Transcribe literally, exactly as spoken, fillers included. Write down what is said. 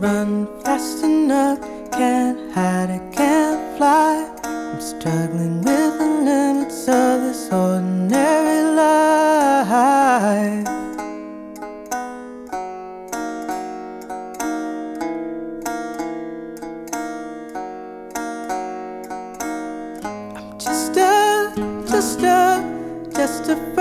run fast enough, can't hide, I can't fly. I'm struggling with the limits of this ordinary life. I'm just a, just a, just a